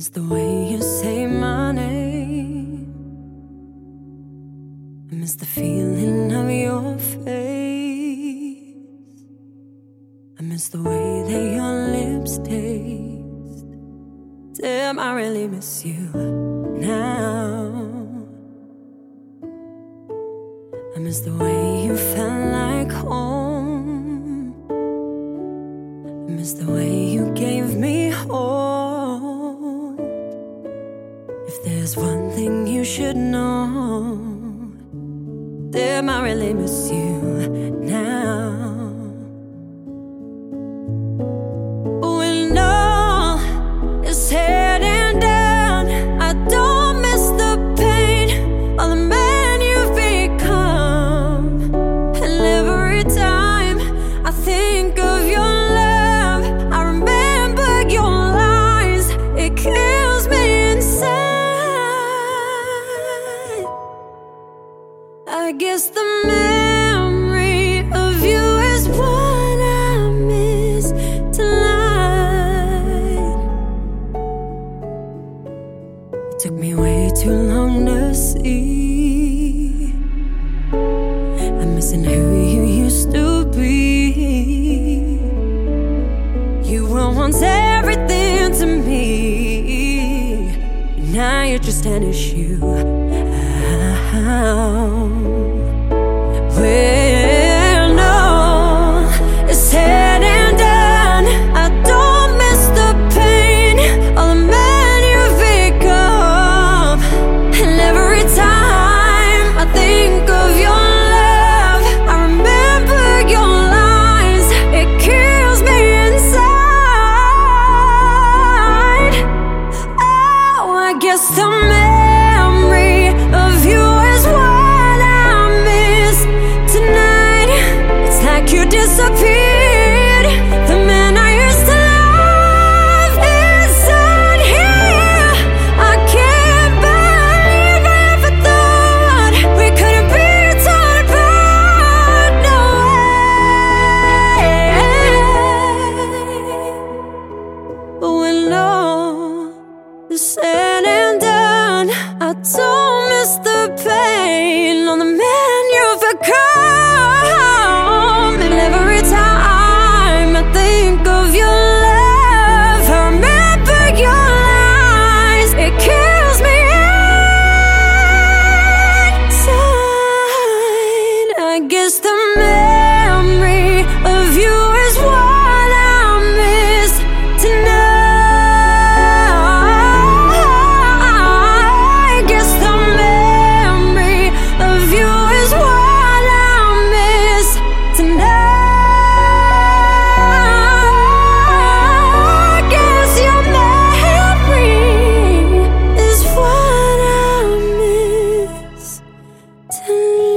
miss the way you say my name. I miss the feeling of your face. I miss the way that your lips taste. Damn, I really miss you now. I miss the way you felt like home. I miss the way you gave me hope. If there's one thing you should know, damn, I really miss you now. When all is said and done, I don't miss the pain of the man you've become. And every time I think of your love, I remember your lies. It kills me inside. I guess the memory of you is what I miss tonight. It took me way too long to see. I'm missing who you used to be. You were once everything to me, but now you're just an issue. When all is said and done, I don't miss the pain of the man you've become. And every time I think of your love, I remember your lies. It kills me inside. Oh, I guess the memory of you is what I miss tonight. It's like you disappeared. The man I used to love isn't here. I can't believe I ever thought we couldn't be torn apart. No way. But when all is said and done, I don't miss the pain on the man you've become. And every time I think of your love, I remember your lies. It kills me inside. I guess the memory of you is what I miss tonight. I guess the memory of you is what I miss tonight. I guess your memory is what I miss tonight.